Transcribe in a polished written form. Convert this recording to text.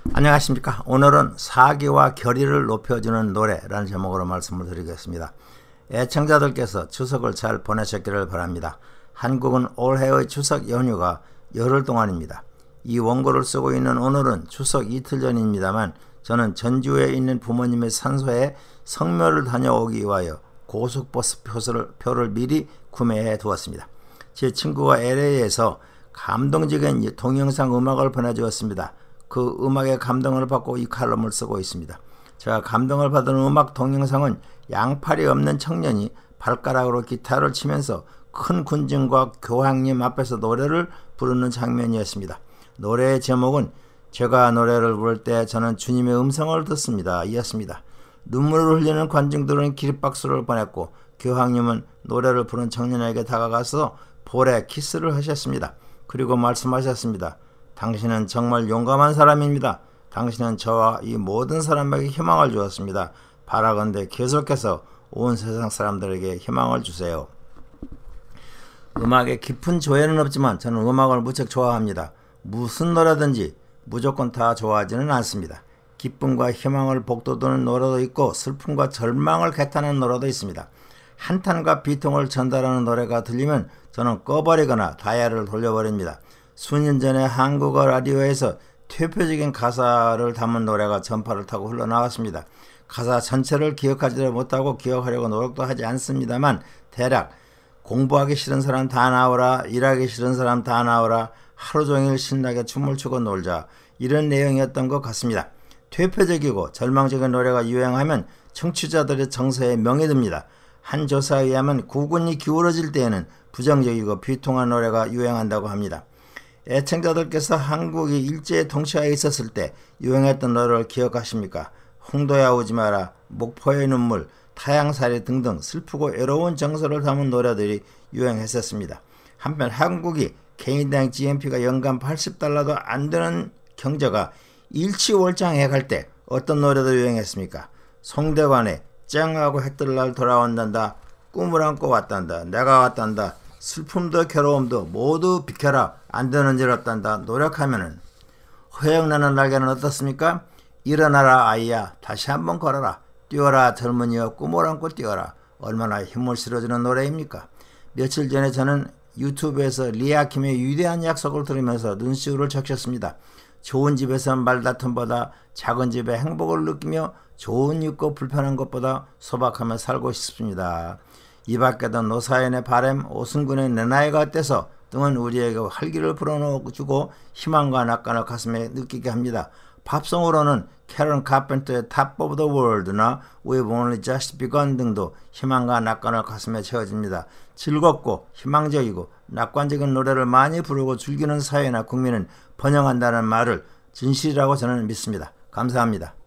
안녕하십니까. 오늘은 사기와 결의를 높여주는 노래라는 제목으로 말씀을 드리겠습니다. 애청자들께서 추석을 잘 보내셨기를 바랍니다. 한국은 올해의 추석 연휴가 열흘 동안입니다. 이 원고를 쓰고 있는 오늘은 추석 이틀 전입니다만 저는 전주에 있는 부모님의 산소에 성묘를 다녀오기 위하여 고속버스 표를 미리 구매해 두었습니다. 제 친구가 LA에서 감동적인 동영상 음악을 보내주었습니다. 그 음악에 감동을 받고 이 칼럼을 쓰고 있습니다. 제가 감동을 받은 음악 동영상은 양팔이 없는 청년이 발가락으로 기타를 치면서 큰 군중과 교황님 앞에서 노래를 부르는 장면이었습니다. 노래의 제목은 제가 노래를 부를 때 저는 주님의 음성을 듣습니다 이었습니다. 눈물을 흘리는 관중들은 기립박수를 보냈고 교황님은 노래를 부른 청년에게 다가가서 볼에 키스를 하셨습니다. 그리고 말씀하셨습니다. 당신은 정말 용감한 사람입니다. 당신은 저와 이 모든 사람에게 희망을 주었습니다. 바라건대 계속해서 온 세상 사람들에게 희망을 주세요. 음악에 깊은 조예는 없지만 저는 음악을 무척 좋아합니다. 무슨 노래든지 무조건 다 좋아하지는 않습니다. 기쁨과 희망을 복돋우는 노래도 있고 슬픔과 절망을 개탄하는 노래도 있습니다. 한탄과 비통을 전달하는 노래가 들리면 저는 꺼버리거나 다이얼을 돌려버립니다. 수년 전에 한국어 라디오에서 대표적인 가사를 담은 노래가 전파를 타고 흘러나왔습니다. 가사 전체를 기억하지도 못하고 기억하려고 노력도 하지 않습니다만 대략 공부하기 싫은 사람 다 나오라, 일하기 싫은 사람 다 나오라, 하루 종일 신나게 춤을 추고 놀자, 이런 내용이었던 것 같습니다. 대표적이고 절망적인 노래가 유행하면 청취자들의 정서에 명이 듭니다. 한 조사에 의하면 국운이 기울어질 때에는 부정적이고 비통한 노래가 유행한다고 합니다. 애청자들께서 한국이 일제의 통치하에 있었을 때 유행했던 노래를 기억하십니까? 홍도야 오지 마라, 목포의 눈물, 타양살이 등등 슬프고 외로운 정서를 담은 노래들이 유행했었습니다. 한편 한국이 개인당 GNP가 연간 $80도 안 되는 경제가 일치월장해 갈 때 어떤 노래도 유행했습니까? 송대관의 쨍하고 해뜰 날 돌아온단다, 꿈을 안고 왔단다, 내가 왔단다, 슬픔도 괴로움도 모두 비켜라, 안 되는 줄 알았단다, 노력하면은. 허영나는 날개는 어떻습니까? 일어나라 아이야, 다시 한번 걸어라, 뛰어라 젊은이여, 꿈을 안고 뛰어라. 얼마나 힘을 실어주는 노래입니까? 며칠 전에 저는 유튜브에서 리아킴의 위대한 약속을 들으면서 눈시울을 적셨습니다. 좋은 집에서 말다툼보다 작은 집에 행복을 느끼며 좋은 있고 불편한 것보다 소박하며 살고 싶습니다. 이 밖에도 노사연의 바램, 오승근의 내 나이가 어때서 등은 우리에게 활기를 불어넣어주고 희망과 낙관을 가슴에 느끼게 합니다. 팝송으로는 캐런 카펜터의 Top of the World나 We've Only Just Begun 등도 희망과 낙관을 가슴에 채워집니다. 즐겁고 희망적이고 낙관적인 노래를 많이 부르고 즐기는 사회나 국민은 번영한다는 말을 진실이라고 저는 믿습니다. 감사합니다.